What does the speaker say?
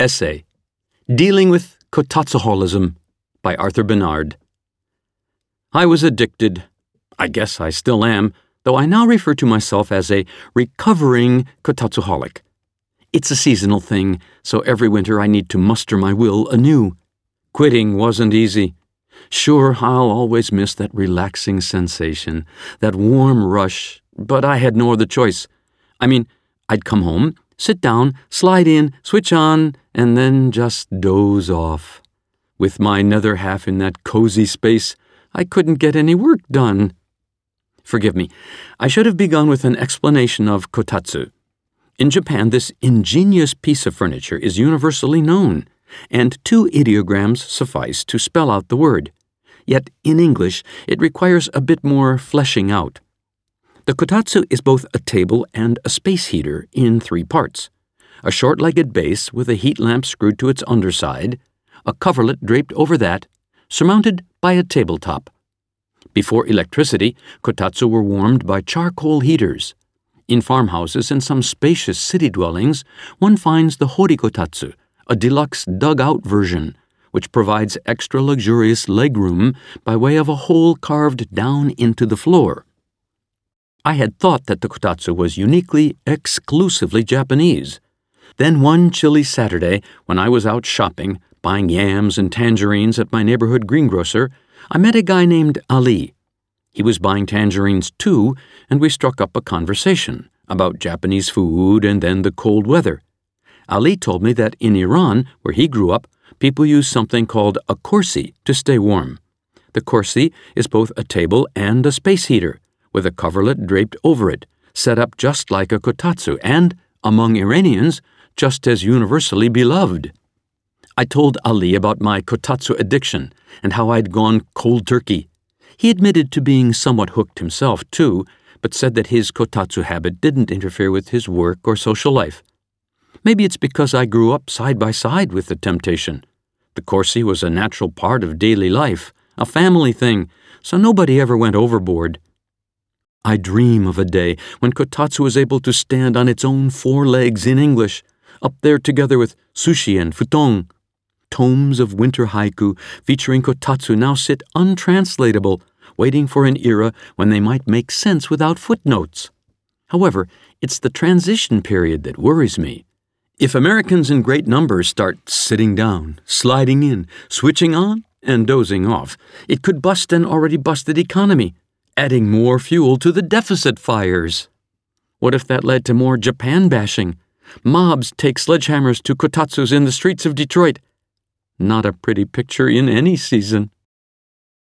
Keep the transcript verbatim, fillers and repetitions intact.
Essay, Dealing with Kotatsuholism by Arthur Bernard. I was addicted. I guess I still am, though I now refer to myself as a recovering kotatsuholic. It's a seasonal thing, so every winter I need to muster my will anew. Quitting wasn't easy. Sure, I'll always miss that relaxing sensation, that warm rush, but I had no other choice. I mean, I'd come home, sit down, slide in, switch on, and then just doze off. With my nether half in that cozy space, I couldn't get any work done. Forgive me, I should have begun with an explanation of kotatsu. In Japan, this ingenious piece of furniture is universally known, and two ideograms suffice to spell out the word. Yet in English, it requires a bit more fleshing out. The kotatsu is both a table and a space heater in three parts: a short-legged base with a heat lamp screwed to its underside, a coverlet draped over that, surmounted by a tabletop. Before electricity, kotatsu were warmed by charcoal heaters. In farmhouses and some spacious city dwellings, one finds the horikotatsu, a deluxe dug-out version, which provides extra luxurious legroom by way of a hole carved down into the floor. I had thought that the kotatsu was uniquely, exclusively Japanese. Then one chilly Saturday, when I was out shopping, buying yams and tangerines at my neighborhood greengrocer, I met a guy named Ali. He was buying tangerines too, and we struck up a conversation about Japanese food and then the cold weather. Ali told me that in Iran, where he grew up, people use something called a kursi to stay warm. The kursi is both a table and a space heater, with a coverlet draped over it, set up just like a kotatsu, and, among Iranians, just as universally beloved. I told Ali about my kotatsu addiction and how I'd gone cold turkey. He admitted to being somewhat hooked himself, too, but said that his kotatsu habit didn't interfere with his work or social life. Maybe it's because I grew up side by side with the temptation. The kursi was a natural part of daily life, a family thing, so nobody ever went overboard. I dream of a day when kotatsu was able to stand on its own four legs in English, up there together with sushi and futon. Tomes of winter haiku featuring kotatsu now sit untranslatable, waiting for an era when they might make sense without footnotes. However, it's the transition period that worries me. If Americans in great numbers start sitting down, sliding in, switching on, and dozing off, it could bust an already busted economy, adding more fuel to the deficit fires. What if that led to more Japan bashing? Mobs take sledgehammers to kotatsus in the streets of Detroit. Not a pretty picture in any season.